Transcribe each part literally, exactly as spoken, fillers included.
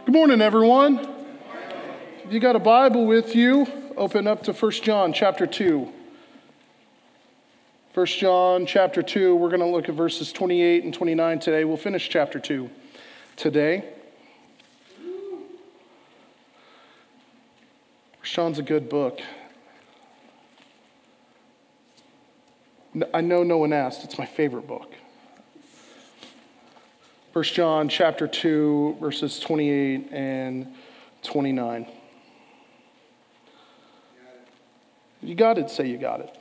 Good morning, everyone. If you got a Bible with you, open up to First John chapter two. First John chapter two, we're going to look at verses twenty-eight and twenty-nine today. We'll finish chapter two today. First John's a good book. I know no one asked, it's my favorite book. First John chapter two, verses twenty-eight and twenty-nine. You got it, say you got it.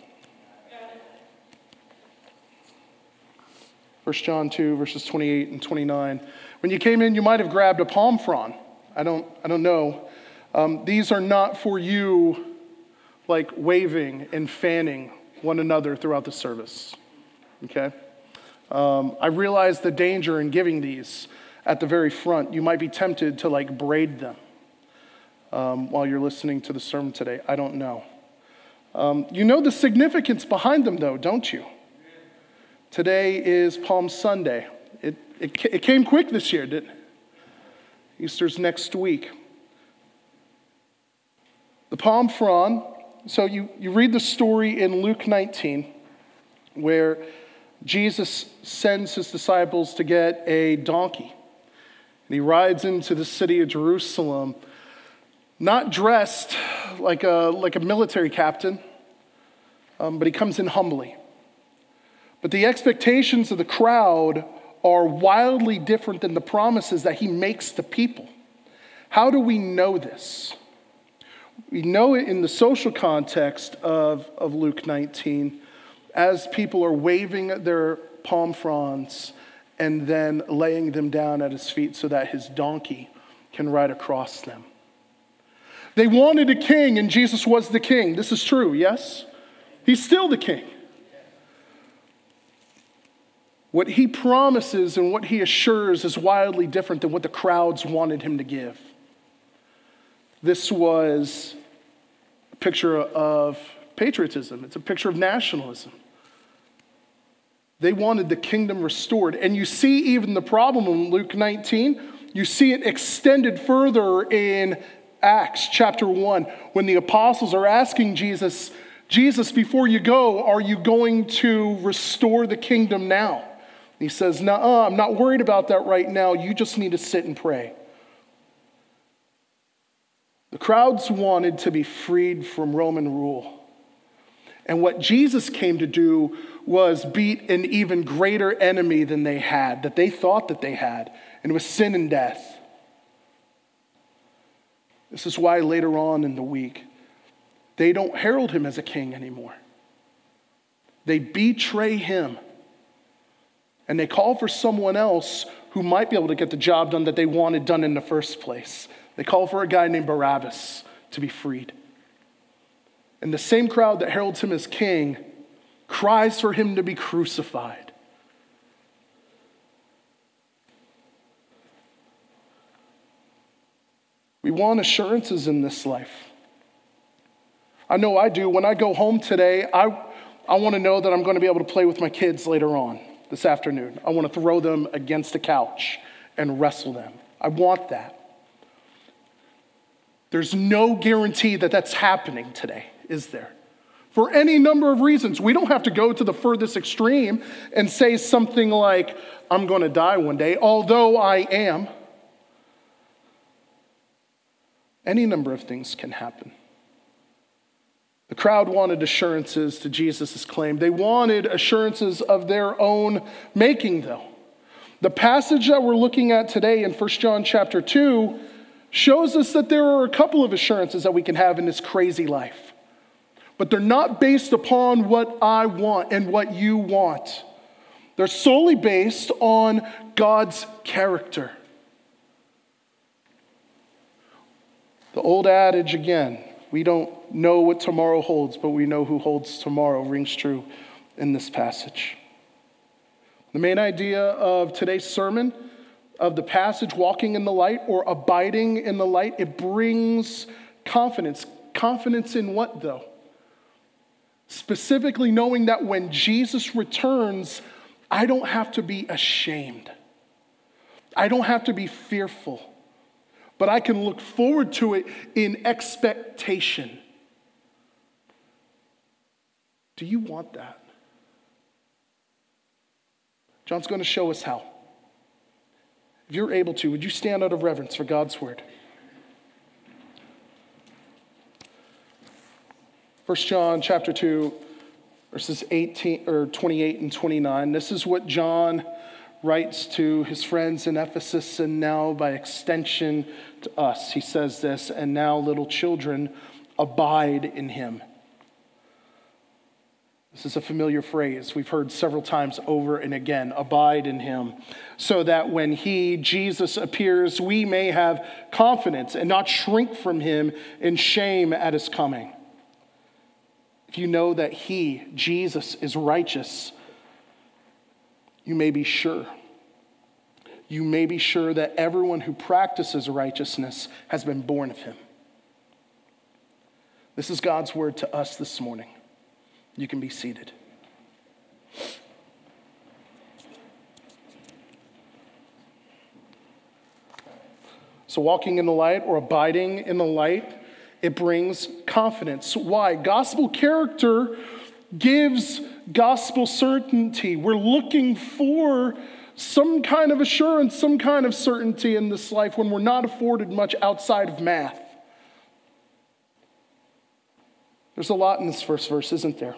First John two, verses twenty-eight and twenty-nine. When you came in, you might have grabbed a palm frond. I don't, I don't know. Um, these are not for you like waving and fanning one another throughout the service. Okay? Um, I realize the danger in giving these at the very front. You might be tempted to like braid them um, while you're listening to the sermon today. I don't know. Um, you know the significance behind them though, don't you? Today is Palm Sunday. It, it, it came quick this year, didn't it? Easter's next week. The palm frond, so you, you read the story in Luke nineteen where Jesus sends his disciples to get a donkey. And he rides into the city of Jerusalem, not dressed like a, like a military captain, um, but he comes in humbly. But the expectations of the crowd are wildly different than the promises that he makes to people. How do we know this? We know it in the social context of, of Luke nineteen, as people are waving their palm fronds and then laying them down at his feet so that his donkey can ride across them. They wanted a king, and Jesus was the king. This is true, yes? He's still the king. What he promises and what he assures is wildly different than what the crowds wanted him to give. This was a picture of patriotism. It's a picture of nationalism. They wanted the kingdom restored. And you see even the problem in Luke nineteen. You see it extended further in Acts chapter one when the apostles are asking Jesus, Jesus, before you go, are you going to restore the kingdom now? And he says, nuh-uh, I'm not worried about that right now. You just need to sit and pray. The crowds wanted to be freed from Roman rule. And what Jesus came to do was beat an even greater enemy than they had, that they thought that they had, and it was sin and death. This is why later on in the week, they don't herald him as a king anymore. They betray him, and they call for someone else who might be able to get the job done that they wanted done in the first place. They call for a guy named Barabbas to be freed. And the same crowd that heralds him as king cries for him to be crucified. We want assurances in this life. I know I do. When I go home today, I, I want to know that I'm going to be able to play with my kids later on this afternoon. I want to throw them against a couch and wrestle them. I want that. There's no guarantee that that's happening today, is there? For any number of reasons. We don't have to go to the furthest extreme and say something like, I'm going to die one day, although I am. Any number of things can happen. The crowd wanted assurances to Jesus' claim. They wanted assurances of their own making, though. The passage that we're looking at today in First John chapter two shows us that there are a couple of assurances that we can have in this crazy life. But they're not based upon what I want and what you want. They're solely based on God's character. The old adage again, we don't know what tomorrow holds, but we know who holds tomorrow, rings true in this passage. The main idea of today's sermon, of the passage, walking in the light or abiding in the light, it brings confidence. Confidence in what, though? Specifically knowing that when Jesus returns, I don't have to be ashamed. I don't have to be fearful. but I can look forward to it in expectation. Do you want that? John's going to show us how. If you're able to, would you stand out of reverence for God's word? First John chapter two, verses eighteen or twenty-eight and twenty-nine. This is what John writes to his friends in Ephesus, and now by extension to us. He says this, and now little children, abide in him. This is a familiar phrase we've heard several times over and again. Abide in him, so that when he, Jesus, appears, we may have confidence and not shrink from him in shame at his coming. If you know that he, Jesus, is righteous, you may be sure. You may be sure that everyone who practices righteousness has been born of him. This is God's word to us this morning. You can be seated. So walking in the light or abiding in the light, it brings confidence. Why? Gospel character gives gospel certainty. We're looking for some kind of assurance, some kind of certainty in this life when we're not afforded much outside of math. There's a lot in this first verse, isn't there?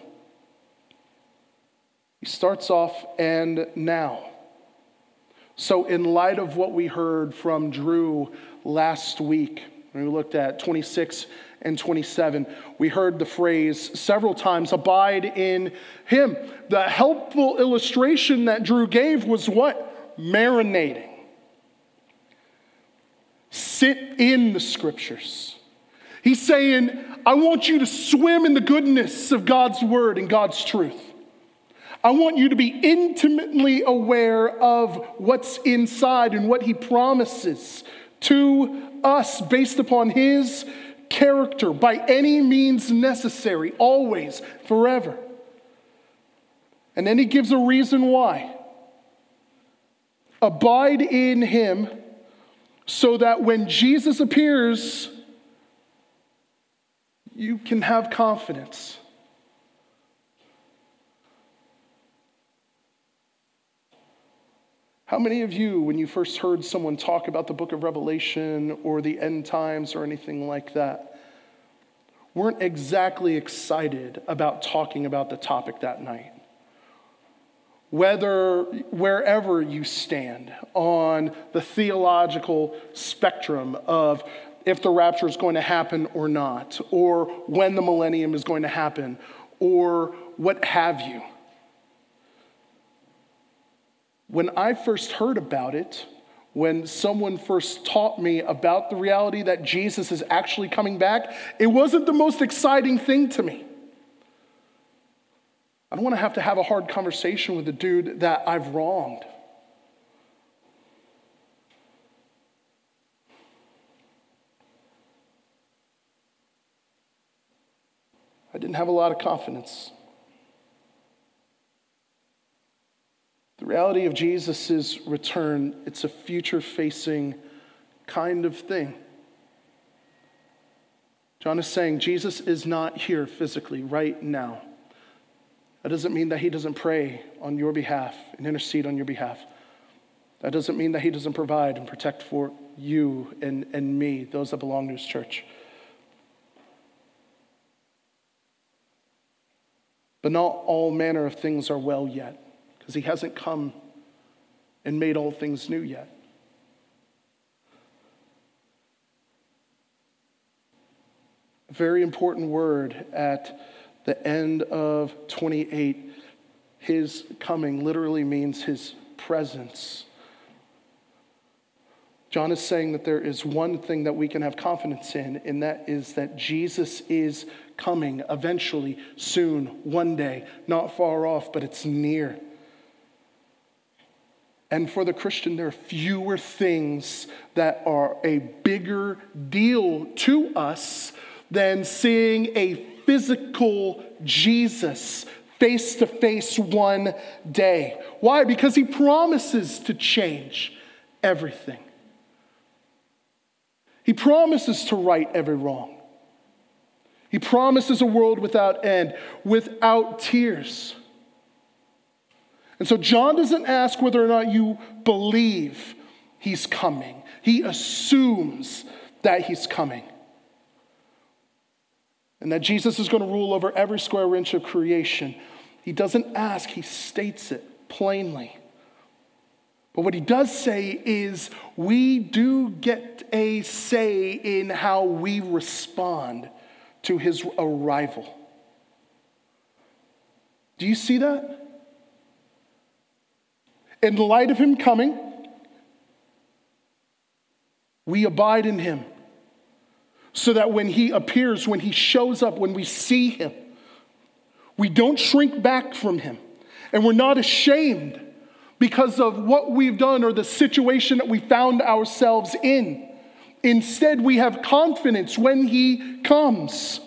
He starts off, and now. So in light of what we heard from Drew last week, when we looked at twenty-six and twenty-seven, we heard the phrase several times, abide in him. The helpful illustration that Drew gave was what? Marinating. Sit in the scriptures. He's saying, I want you to swim in the goodness of God's word and God's truth. I want you to be intimately aware of what's inside and what he promises to us based upon his character by any means necessary, always, forever. And then he gives a reason why. Abide in him so that when Jesus appears, you can have confidence. How many of you, when you first heard someone talk about the book of Revelation or the end times or anything like that, weren't exactly excited about talking about the topic that night? Whether, wherever you stand on the theological spectrum of if the rapture is going to happen or not, or when the millennium is going to happen, or what have you. When I first heard about it, when someone first taught me about the reality that Jesus is actually coming back, it wasn't the most exciting thing to me. I don't want to have to have a hard conversation with a dude that I've wronged. I didn't have a lot of confidence. The reality of Jesus' return, it's a future-facing kind of thing. John is saying Jesus is not here physically right now. That doesn't mean that he doesn't pray on your behalf and intercede on your behalf. That doesn't mean that he doesn't provide and protect for you and, and me, those that belong to his church. But not all manner of things are well yet, because he hasn't come and made all things new yet. A very important word at the end of twenty-eight, his coming literally means his presence. John is saying that there is one thing that we can have confidence in, and that is that Jesus is coming eventually, soon, one day, not far off, but it's near. And for the Christian, there are fewer things that are a bigger deal to us than seeing a physical Jesus face to face one day. Why? Because he promises to change everything. He promises to right every wrong. He promises a world without end, without tears. And so John doesn't ask whether or not you believe he's coming. He assumes that he's coming. And that Jesus is going to rule over every square inch of creation. He doesn't ask, he states it plainly. But what he does say is we do get a say in how we respond to his arrival. Do you see that? In the light of him coming, we abide in him. So that when he appears, when he shows up, when we see him, we don't shrink back from him. And we're not ashamed because of what we've done or the situation that we found ourselves in. Instead, we have confidence when he comes.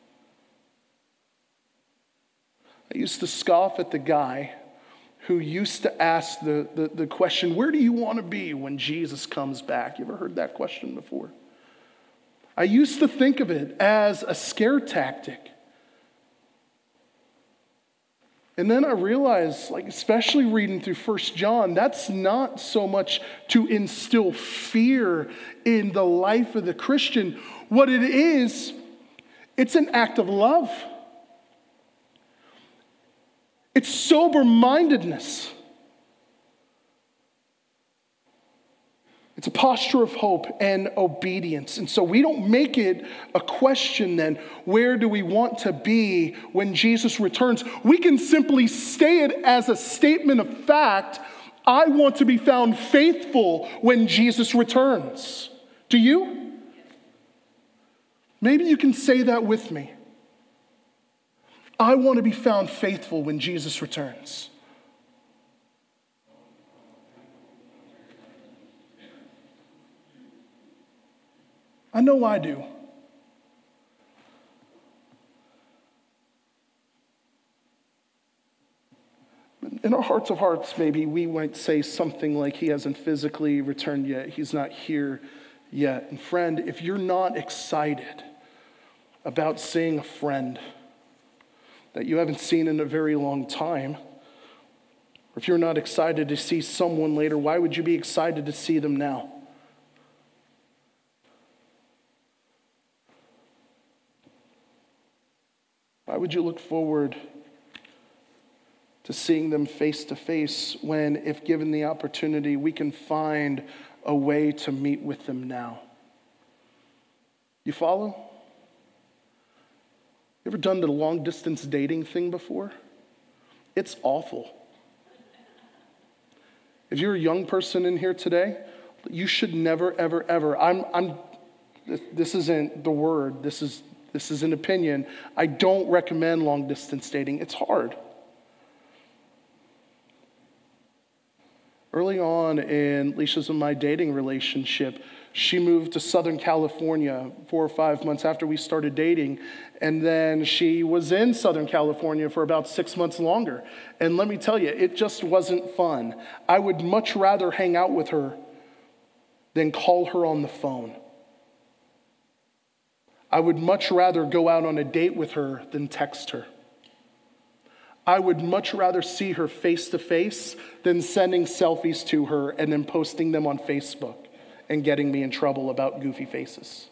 I used to scoff at the guy who used to ask the, the, the question, where do you want to be when Jesus comes back? You ever heard that question before? I used to think of it as a scare tactic. And then I realized, like, especially reading through First John, that's not so much to instill fear in the life of the Christian. What it is, it's an act of love. It's sober-mindedness. It's a posture of hope and obedience. And so we don't make it a question then, where do we want to be when Jesus returns? We can simply say it as a statement of fact. I want to be found faithful when Jesus returns. Do you? Maybe you can say that with me. I want to be found faithful when Jesus returns. I know I do. In our hearts of hearts, maybe we might say something like, he hasn't physically returned yet. He's not here yet. And friend, if you're not excited about seeing a friend that you haven't seen in a very long time, or if you're not excited to see someone later, why would you be excited to see them now? Why would you look forward to seeing them face to face when, if given the opportunity, we can find a way to meet with them now? You follow? You ever done the long distance dating thing before? It's awful. If you're a young person in here today, you should never, ever, ever, I'm, I'm, this isn't the word, this is This is an opinion. I don't recommend long distance dating. It's hard. Early on in Leisha's and my dating relationship, she moved to Southern California four or five months after we started dating. And then she was in Southern California for about six months longer. And let me tell you, it just wasn't fun. I would much rather hang out with her than call her on the phone. I would much rather go out on a date with her than text her. I would much rather see her face to face than sending selfies to her and then posting them on Facebook and getting me in trouble about goofy faces.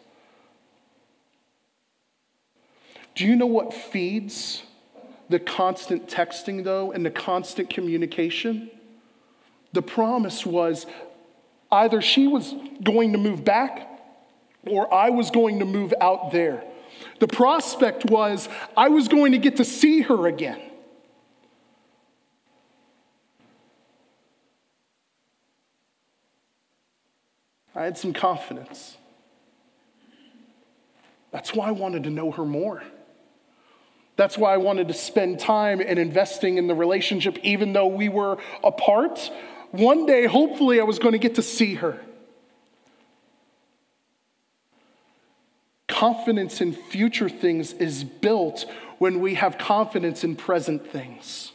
Do you know what feeds the constant texting, though, and the constant communication? The promise was either she was going to move back or I was going to move out there. The prospect was I was going to get to see her again. I had some confidence. That's why I wanted to know her more. That's why I wanted to spend time in investing in the relationship, even though we were apart. One day, hopefully, I was going to get to see her. Confidence in future things is built when we have confidence in present things.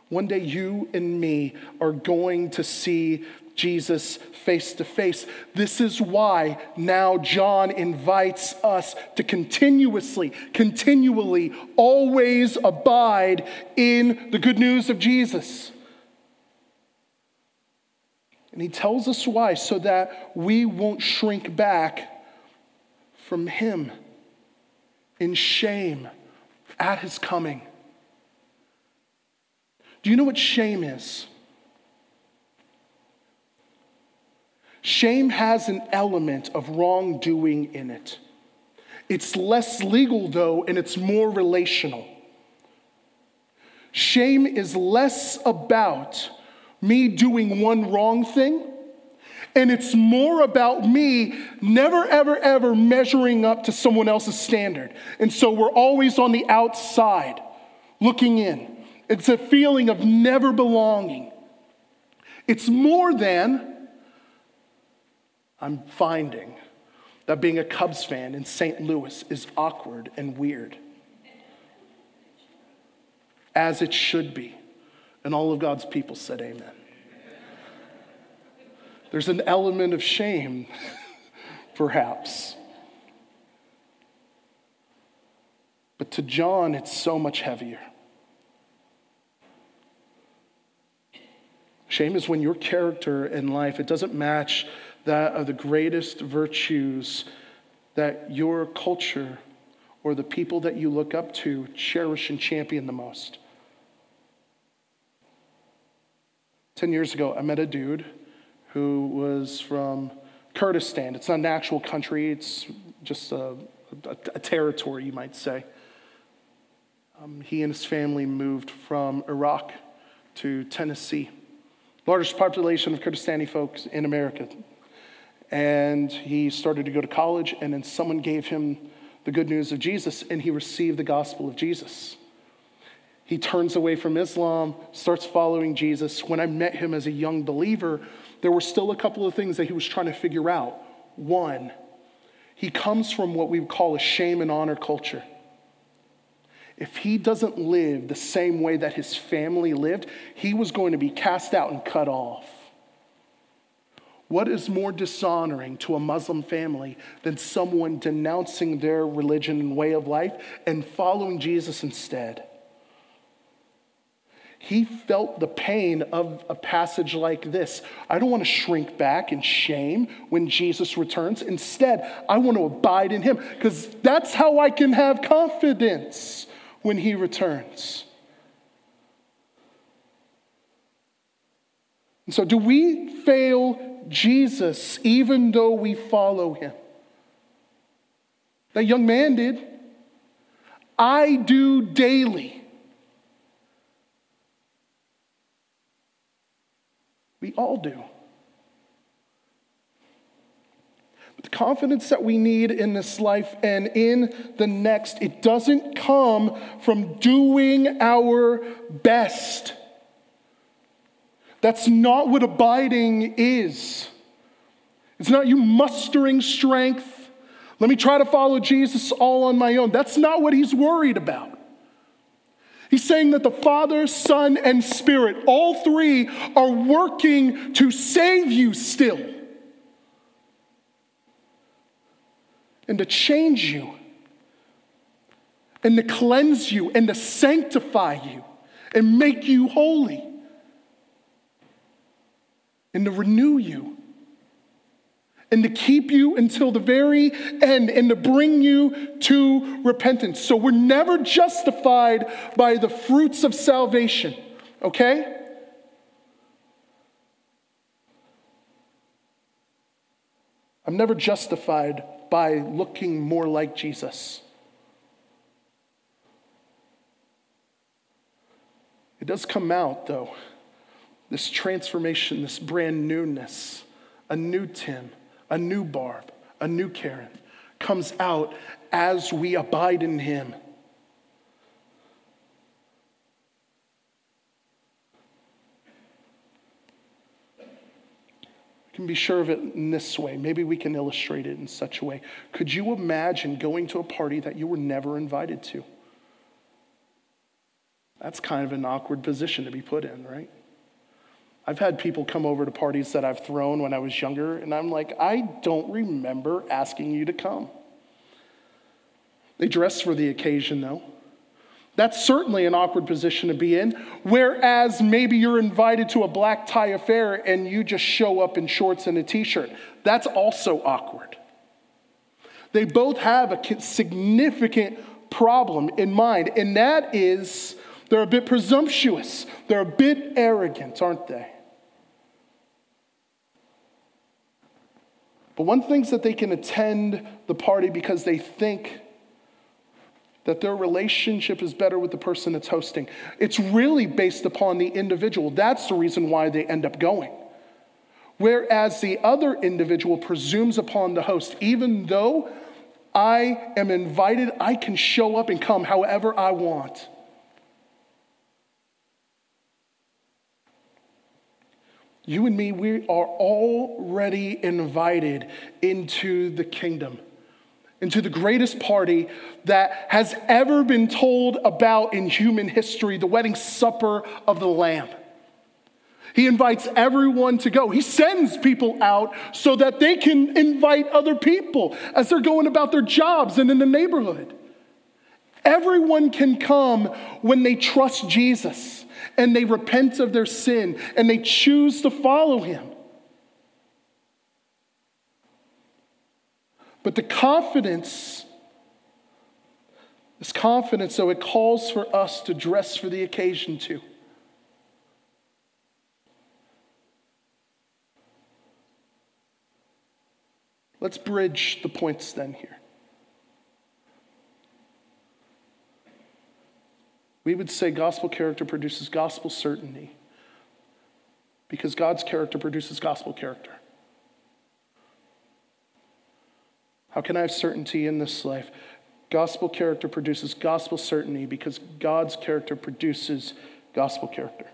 One day you and me are going to see Jesus face to face. This is why now John invites us to continuously, continually, always abide in the good news of Jesus. And he tells us why, so that we won't shrink back from him in shame at his coming. Do you know what shame is? Shame has an element of wrongdoing in it. It's less legal, though, and it's more relational. Shame is less about me doing one wrong thing, and it's more about me never, ever, ever measuring up to someone else's standard. And so we're always on the outside, looking in. It's a feeling of never belonging. It's more than I'm finding that being a Cubs fan in Saint Louis is awkward and weird, as it should be. And all of God's people said amen. There's an element of shame, perhaps. But to John, it's so much heavier. Shame is when your character in life, it doesn't match that of the greatest virtues that your culture or the people that you look up to cherish and champion the most. Ten years ago, I met a dude who was from Kurdistan. It's not an actual country, it's just a, a, a territory, you might say. Um, he and his family moved from Iraq to Tennessee. Largest population of Kurdistani folks in America. And he started to go to college, and then someone gave him the good news of Jesus, and he received the gospel of Jesus. He turns away from Islam, starts following Jesus. When I met him as a young believer, there were still a couple of things that he was trying to figure out. One, he comes from what we would call a shame and honor culture. If he doesn't live the same way that his family lived, he was going to be cast out and cut off. What is more dishonoring to a Muslim family than someone denouncing their religion and way of life and following Jesus instead? He felt the pain of a passage like this. I don't want to shrink back in shame when Jesus returns. Instead, I want to abide in him, because that's how I can have confidence when he returns. And so do we fail Jesus even though we follow him? That young man did. I do daily. We all do. But the confidence that we need in this life and in the next, it doesn't come from doing our best. That's not what abiding is. It's not you mustering strength. Let me try to follow Jesus all on my own. That's not what he's worried about. He's saying that the Father, Son, and Spirit, all three are working to save you still. And to change you. And to cleanse you. And to sanctify you. And make you holy. And to renew you. And to keep you until the very end, and to bring you to repentance. So we're never justified by the fruits of salvation, okay? I'm never justified by looking more like Jesus. It does come out, though, this transformation, this brand newness, a new Tim, a new Barb, a new Karen, comes out as we abide in him. We can be sure of it in this way. Maybe we can illustrate it in such a way. Could you imagine going to a party that you were never invited to? That's kind of an awkward position to be put in, right? I've had people come over to parties that I've thrown when I was younger, and I'm like, I don't remember asking you to come. They dress for the occasion, though. That's certainly an awkward position to be in, whereas maybe you're invited to a black tie affair and you just show up in shorts and a t-shirt. That's also awkward. They both have a significant problem in mind, and that is they're a bit presumptuous. They're a bit arrogant, aren't they? But one thing is that they can attend the party because they think that their relationship is better with the person that's hosting. It's really based upon the individual. That's the reason why they end up going. Whereas the other individual presumes upon the host, even though I am invited, I can show up and come however I want. You and me, we are already invited into the kingdom, into the greatest party that has ever been told about in human history, the wedding supper of the Lamb. He invites everyone to go. He sends people out so that they can invite other people as they're going about their jobs and in the neighborhood. Everyone can come when they trust Jesus and they repent of their sin and they choose to follow him. But the confidence, this confidence, so it calls for us to dress for the occasion too. Let's bridge the points then here. We would say gospel character produces gospel certainty because God's character produces gospel character. How can I have certainty in this life? Gospel character produces gospel certainty because God's character produces gospel character.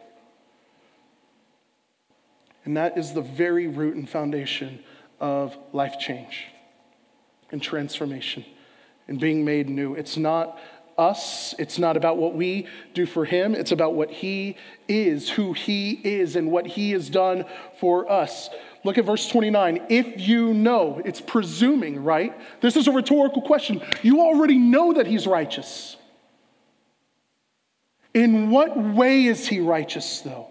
And that is the very root and foundation of life change and transformation and being made new. It's not us. It's not about what we do for him. It's about what he is, who he is, and what he has done for us. Look at verse twenty-nine. If you know, it's presuming, right? This is a rhetorical question. You already know that he's righteous. In what way is he righteous, though?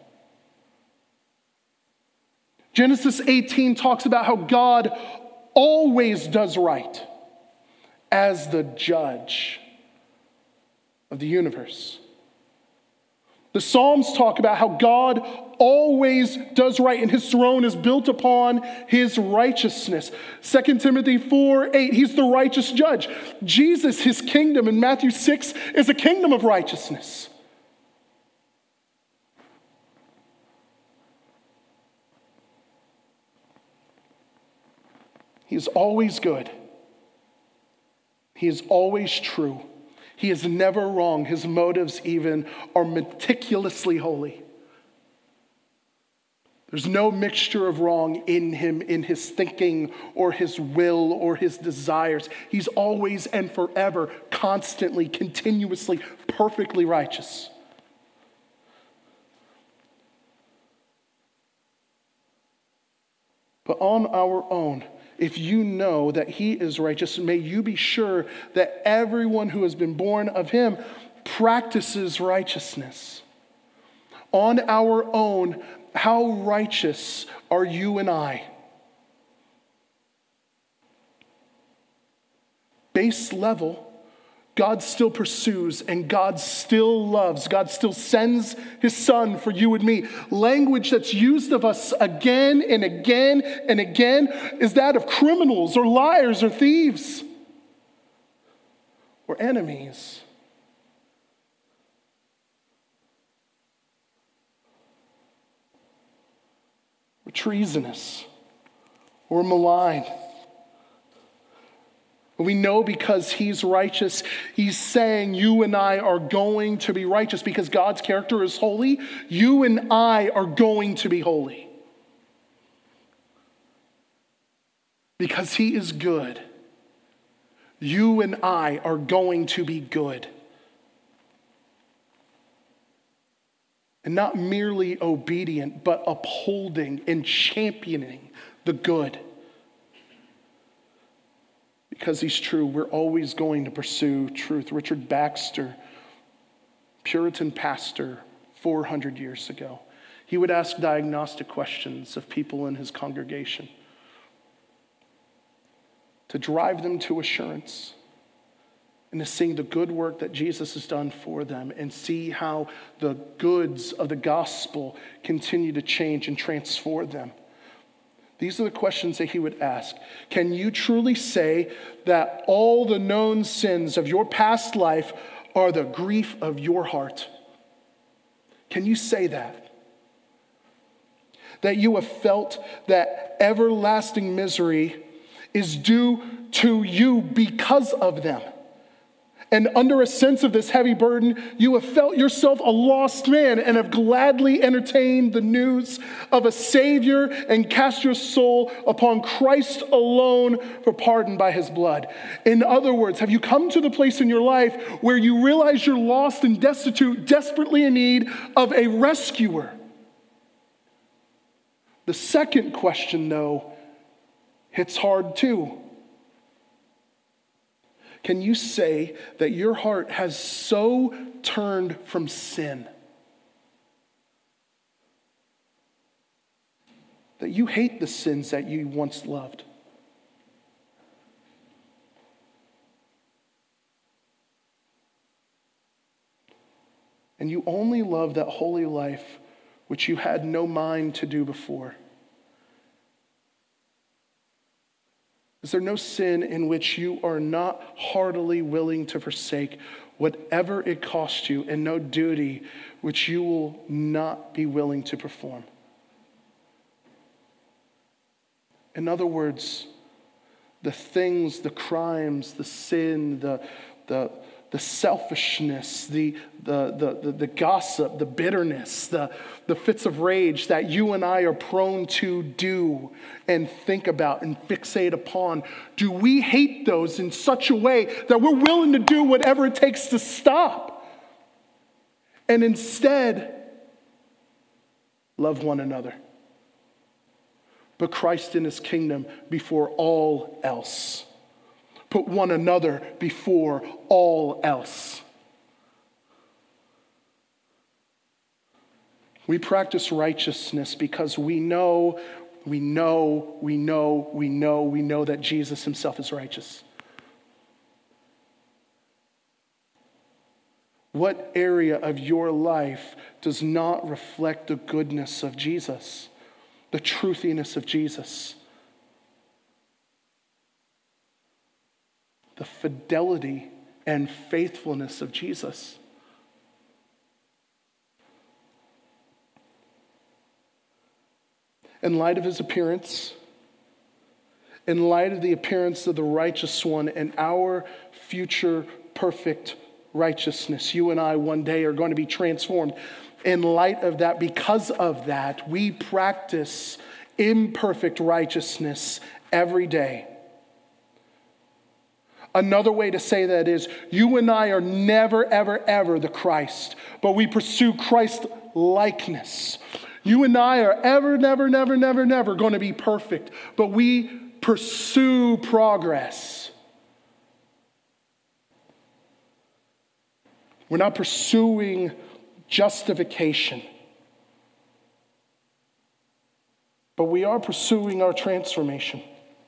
Genesis eighteen talks about how God always does right as the judge of the universe. The Psalms talk about how God always does right and his throne is built upon his righteousness. Second Timothy four eight, he's the righteous judge. Jesus, his kingdom in Matthew six is a kingdom of righteousness. He is always good. He is always true. He is never wrong. His motives even are meticulously holy. There's no mixture of wrong in him, in his thinking or his will or his desires. He's always and forever, constantly, continuously, perfectly righteous. But on our own, if you know that he is righteous, may you be sure that everyone who has been born of him practices righteousness. On our own, how righteous are you and I? Base level, God still pursues and God still loves. God still sends his son for you and me. Language that's used of us again and again and again is that of criminals or liars or thieves or enemies. Or treasonous or maligned. We know because he's righteous, he's saying you and I are going to be righteous because God's character is holy. You and I are going to be holy. Because he is good. You and I are going to be good. And not merely obedient, but upholding and championing the good. Because he's true, we're always going to pursue truth. Richard Baxter, Puritan pastor four hundred years ago, he would ask diagnostic questions of people in his congregation to drive them to assurance and to see the good work that Jesus has done for them and see how the goods of the gospel continue to change and transform them. These are the questions that he would ask. Can you truly say that all the known sins of your past life are the grief of your heart? Can you say that? That you have felt that everlasting misery is due to you because of them. And under a sense of this heavy burden, you have felt yourself a lost man and have gladly entertained the news of a Savior and cast your soul upon Christ alone for pardon by his blood. In other words, have you come to the place in your life where you realize you're lost and destitute, desperately in need of a rescuer? The second question, though, hits hard too. Can you say that your heart has so turned from sin that you hate the sins that you once loved? And you only love that holy life which you had no mind to do before? Is there no sin in which you are not heartily willing to forsake, whatever it costs you, and no duty which you will not be willing to perform? In other words, the things, the crimes, the sin, the, the, the selfishness, the, the, the, the, the gossip, the bitterness, the, the fits of rage that you and I are prone to do and think about and fixate upon, do we hate those in such a way that we're willing to do whatever it takes to stop? And instead, love one another. Put Christ in his kingdom before all else. Put one another before all else. We practice righteousness because we know, we know, we know, we know, we know that Jesus himself is righteous. What area of your life does not reflect the goodness of Jesus, the truthiness of Jesus, the fidelity and faithfulness of Jesus? In light of his appearance, in light of the appearance of the righteous one and our future perfect righteousness, you and I one day are going to be transformed. In light of that, because of that, we practice imperfect righteousness every day. Another way to say that is, you and I are never, ever, ever the Christ, but we pursue Christ likeness. You and I are ever, never, never, never, never going to be perfect, but we pursue progress. We're not pursuing justification, but we are pursuing our transformation.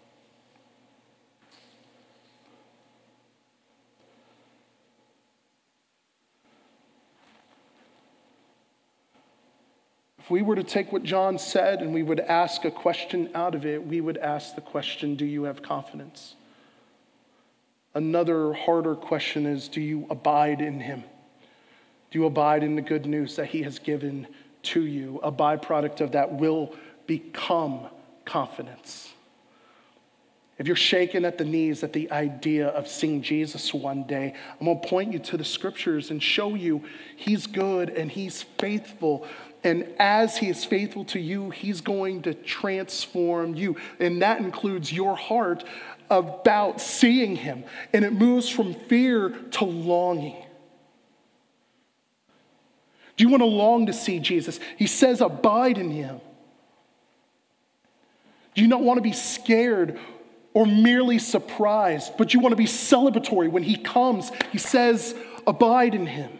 If we were to take what John said and we would ask a question out of it, we would ask the question, do you have confidence? Another harder question is, do you abide in him? Do you abide in the good news that he has given to you? A byproduct of that will become confidence. If you're shaken at the knees at the idea of seeing Jesus one day, I'm going to point you to the scriptures and show you he's good and he's faithful. And as he is faithful to you, he's going to transform you. And that includes your heart about seeing him. And it moves from fear to longing. Do you want to long to see Jesus? He says, abide in him. Do you not want to be scared or merely surprised, but you want to be celebratory when he comes? He says, abide in him.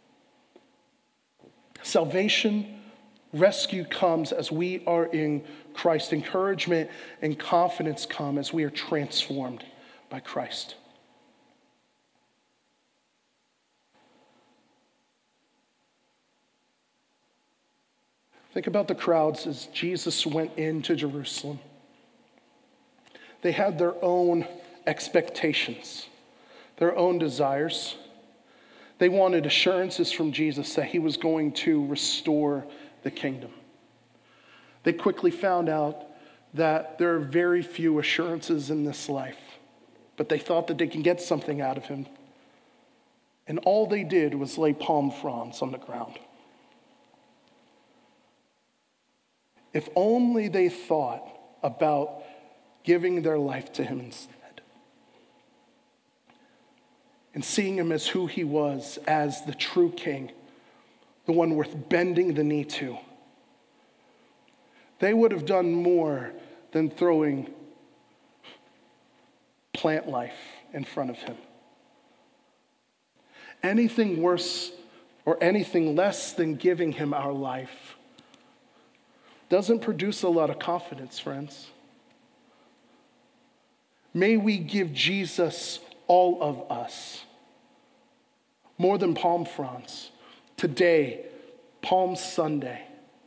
Salvation, rescue comes as we are in Christ. Encouragement and confidence come as we are transformed by Christ. Think about the crowds as Jesus went into Jerusalem. They had their own expectations, their own desires. They wanted assurances from Jesus that he was going to restore the kingdom. They quickly found out that there are very few assurances in this life, but they thought that they can get something out of him. And all they did was lay palm fronds on the ground. If only they thought about giving their life to him instead. And seeing him as who he was, as the true king, the one worth bending the knee to. They would have done more than throwing plant life in front of him. Anything worse or anything less than giving him our life doesn't produce a lot of confidence, friends. May we give Jesus all of us, more than palm fronds. Today, Palm Sunday,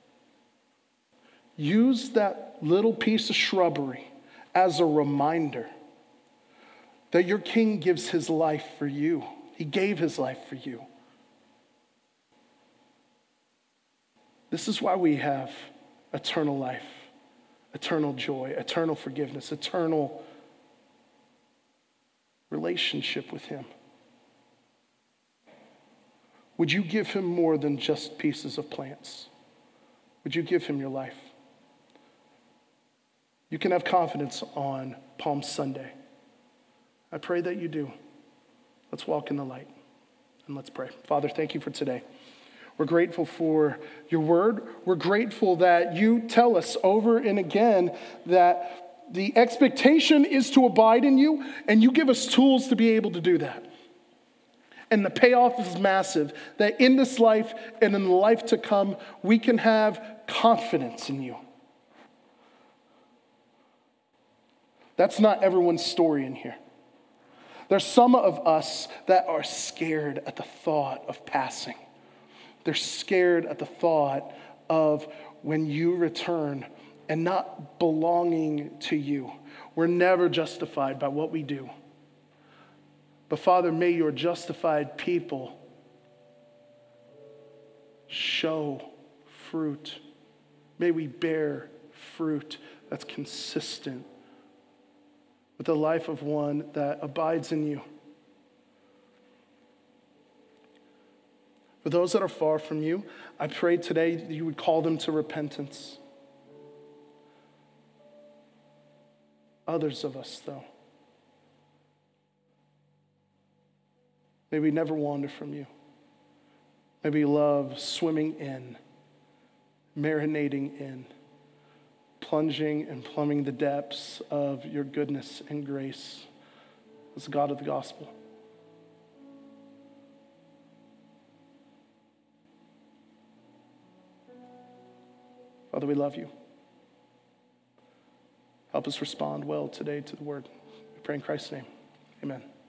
use that little piece of shrubbery as a reminder that your King gives his life for you. He gave his life for you. This is why we have eternal life, eternal joy, eternal forgiveness, eternal relationship with him. Would you give him more than just pieces of plants? Would you give him your life? You can have confidence on Palm Sunday. I pray that you do. Let's walk in the light and let's pray. Father, thank you for today. We're grateful for your word. We're grateful that you tell us over and again that the expectation is to abide in you, and you give us tools to be able to do that. And the payoff is massive, that in this life and in the life to come, we can have confidence in you. That's not everyone's story in here. There's some of us that are scared at the thought of passing. They're scared at the thought of when you return and not belonging to you. We're never justified by what we do. But Father, may your justified people show fruit. May we bear fruit that's consistent with the life of one that abides in you. For those that are far from you, I pray today that you would call them to repentance. Others of us, though, may we never wander from you. May we love swimming in, marinating in, plunging and plumbing the depths of your goodness and grace as the God of the gospel. Father, we love you. Help us respond well today to the word. We pray in Christ's name. Amen.